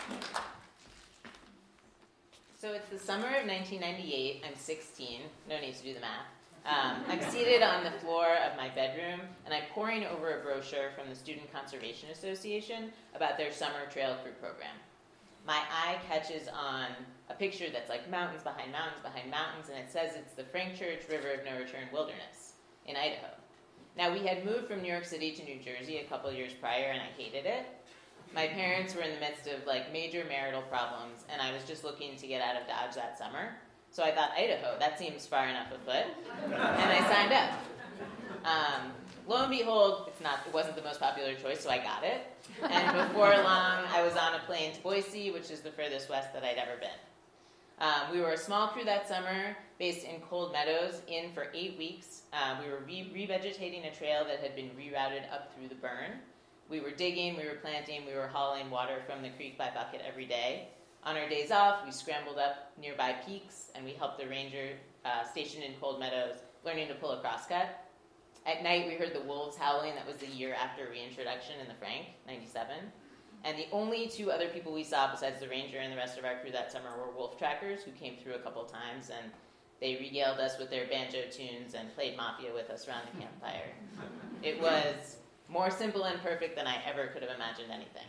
So it's the summer of 1998. I'm 16. No need to do the math. I'm seated on the floor of my bedroom, and I'm poring over a brochure from the Student Conservation Association about their summer trail crew program. My eye catches on a picture that's like mountains behind mountains behind mountains, and it says it's the Frank Church River of No Return Wilderness in Idaho. Now, we had moved from New York City to New Jersey a couple years prior, and I hated it. My parents were in the midst of major marital problems, and I was just looking to get out of Dodge that summer. So I thought, Idaho, that seems far enough afoot, and I signed up. Lo and behold, it wasn't the most popular choice, so I got it. And before long, I was on a plane to Boise, which is the furthest west that I'd ever been. We were a small crew that summer, based in Cold Meadows, in for 8 weeks. We were revegetating a trail that had been rerouted up through the burn. We were digging, we were planting, we were hauling water from the creek by bucket every day. On our days off, we scrambled up nearby peaks, and we helped the ranger stationed in Cold Meadows learning to pull a crosscut. At night, we heard the wolves howling. That was the year after reintroduction in the Frank, 97. And the only two other people we saw besides the ranger and the rest of our crew that summer were wolf trackers, who came through a couple times, and they regaled us with their banjo tunes and played Mafia with us around the campfire. It was more simple and perfect than I ever could have imagined anything.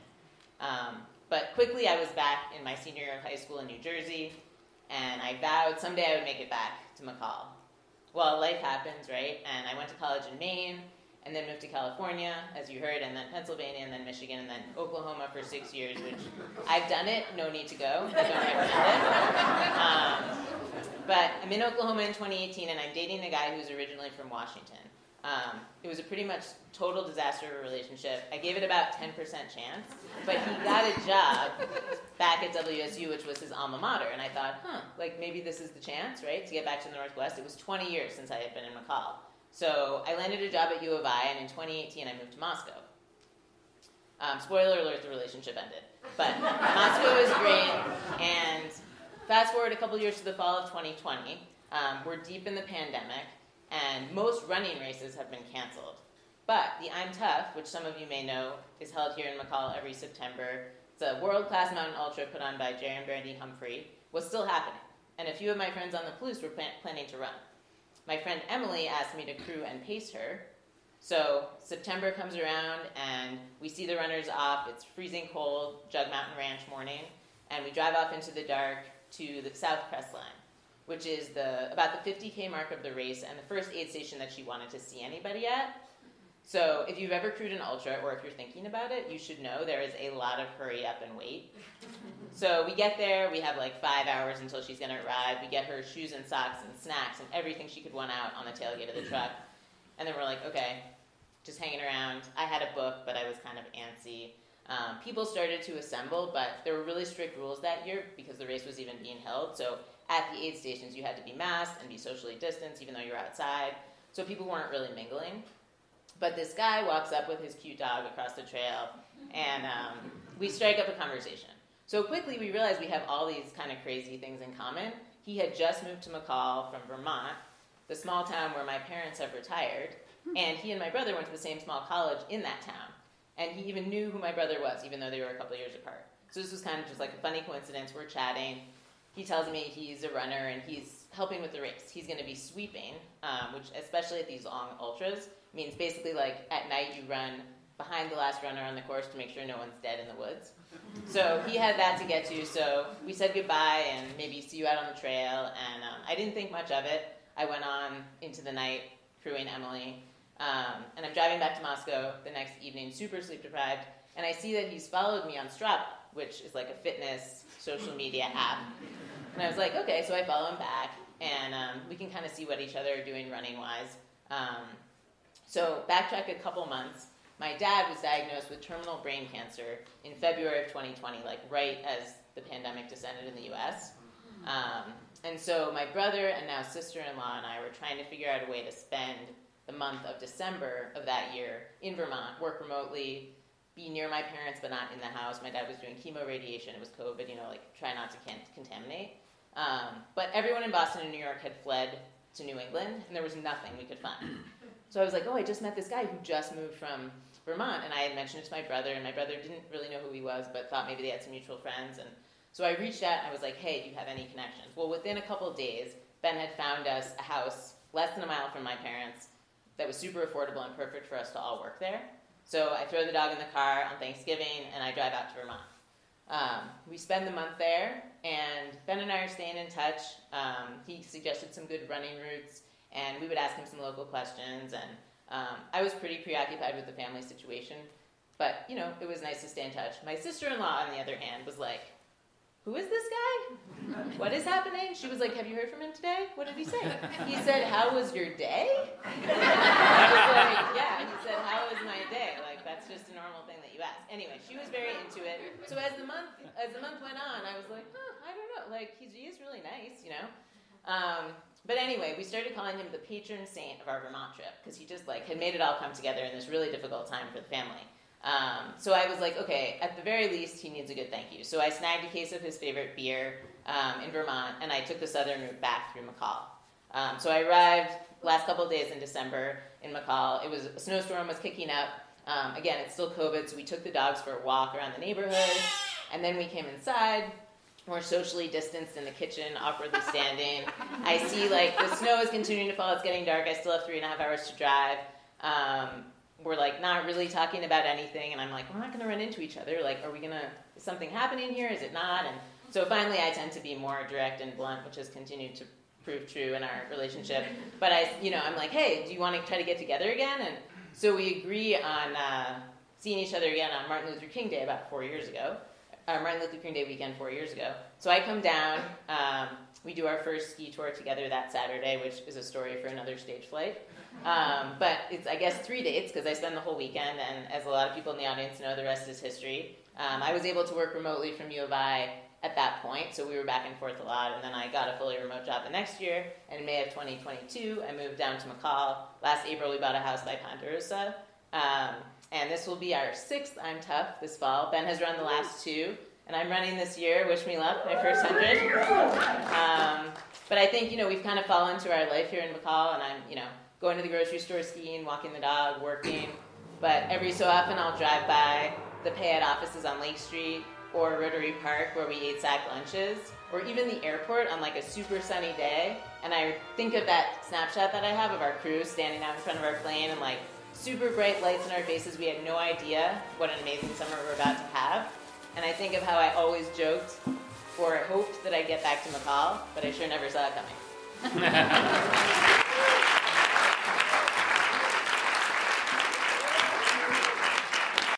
But quickly I was back in my senior year of high school in New Jersey, and I vowed someday I would make it back to McCall. Well, life happens, right? And I went to college in Maine, and then moved to California, as you heard, and then Pennsylvania, and then Michigan, and then Oklahoma for 6 years, which I've done it, no need to go. I don't recommend it. But I'm in Oklahoma in 2018, and I'm dating a guy who's originally from Washington. It was a pretty much total disaster of a relationship. I gave it about 10% chance, but he got a job back at WSU, which was his alma mater, and I thought, maybe this is the chance, right, to get back to the Northwest. It was 20 years since I had been in McCall. So I landed a job at U of I, and in 2018 I moved to Moscow. Spoiler alert, the relationship ended. But Moscow is great, and fast forward a couple years to the fall of 2020. We're deep in the pandemic, and most running races have been canceled. But the I'm Tough, which some of you may know, is held here in McCall every September. It's a world-class mountain ultra put on by Jerry and Brandy Humphrey, was still happening. And a few of my friends on the Palouse were planning to run. My friend Emily asked me to crew and pace her. So September comes around, and we see the runners off. It's freezing cold, Jug Mountain Ranch morning, and we drive off into the dark to the South Crest Line, which is about the 50K mark of the race and the first aid station that she wanted to see anybody at. So if you've ever crewed an ultra, or if you're thinking about it, you should know there is a lot of hurry up and wait. So we get there, we have 5 hours until she's going to arrive. We get her shoes and socks and snacks and everything she could want out on the tailgate of the truck. And then we're like, okay, just hanging around. I had a book, but I was kind of antsy. People started to assemble, but there were really strict rules that year because the race was even being held. So at the aid stations, you had to be masked and be socially distanced, even though you're outside. So people weren't really mingling. But this guy walks up with his cute dog across the trail, and we strike up a conversation. So quickly we realize we have all these kind of crazy things in common. He had just moved to McCall from Vermont, the small town where my parents have retired, and he and my brother went to the same small college in that town. And he even knew who my brother was, even though they were a couple of years apart. So this was kind of just like a funny coincidence. We're chatting. He tells me he's a runner, and he's helping with the race. He's going to be sweeping, which, especially at these long ultras, means basically at night you run behind the last runner on the course to make sure no one's dead in the woods. So he had that to get to, so we said goodbye and maybe see you out on the trail, and I didn't think much of it. I went on into the night crewing Emily, and I'm driving back to Moscow the next evening, super sleep deprived, and I see that he's followed me on Strava, which is like a fitness social media app. And I was like, okay, so I follow him back, and we can kind of see what each other are doing running-wise. So backtrack a couple months. My dad was diagnosed with terminal brain cancer in February of 2020, right as the pandemic descended in the U.S. And so my brother and now sister-in-law and I were trying to figure out a way to spend the month of December of that year in Vermont, work remotely, be near my parents but not in the house. My dad was doing chemo radiation. It was COVID, try not to contaminate. But everyone in Boston and New York had fled to New England, and there was nothing we could find. So I was like, I just met this guy who just moved from Vermont, and I had mentioned it to my brother, and my brother didn't really know who he was, but thought maybe they had some mutual friends, and so I reached out and I was like, hey, do you have any connections? Well, within a couple of days, Ben had found us a house less than a mile from my parents that was super affordable and perfect for us to all work there. So I throw the dog in the car on Thanksgiving, and I drive out to Vermont. We spend the month there, and Ben and I are staying in touch. He suggested some good running routes, and we would ask him some local questions, and I was pretty preoccupied with the family situation, but, it was nice to stay in touch. My sister-in-law, on the other hand, was like, who is this guy? What is happening? She was like, have you heard from him today? What did he say? He said, how was your day? I was like, yeah. He said, how was my day? Like, that's just a normal thing that you ask. Anyway, she was very into it. So as the month went on, I was like, I don't know. Like, he is really nice, But anyway, we started calling him the patron saint of our Vermont trip because he just had made it all come together in this really difficult time for the family. So I was like, okay, at the very least, he needs a good thank you. So I snagged a case of his favorite beer in Vermont, and I took the southern route back through McCall. So I arrived last couple of days in December in McCall. A snowstorm was kicking up. Again, it's still COVID, so we took the dogs for a walk around the neighborhood, and then we came inside. We're socially distanced in the kitchen, awkwardly standing. I see, the snow is continuing to fall. It's getting dark. I still have 3.5 hours to drive. We're not really talking about anything, and I'm like, we're not going to run into each other. Is something happening here? Is it not? And so finally I tend to be more direct and blunt, which has continued to prove true in our relationship. But I'm like, hey, do you want to try to get together again? And so we agree on seeing each other again on Martin Luther King Day about 4 years ago. Martin Luther King Day weekend 4 years ago. So I come down, we do our first ski tour together that Saturday, which is a story for another stage flight. But it's, I guess, 3 dates because I spend the whole weekend, and as a lot of people in the audience know, the rest is history. I was able to work remotely from U of I at that point, so we were back and forth a lot, and then I got a fully remote job the next year, and in May of 2022, I moved down to McCall. Last April, we bought a house by Ponderosa, and this will be our 6th I'm Tough this fall. Ben has run the last 2, and I'm running this year. Wish me luck, my first 100. But I think, we've kind of fallen to our life here in McCall, and I'm, going to the grocery store, skiing, walking the dog, working. But every so often I'll drive by the Payette offices on Lake Street or Rotary Park where we ate sack lunches, or even the airport on a super sunny day. And I think of that snapshot that I have of our crew standing out in front of our plane and super bright lights in our faces. We had no idea what an amazing summer we're about to have. And I think of how I always joked or hoped that I'd get back to McCall, but I sure never saw it coming.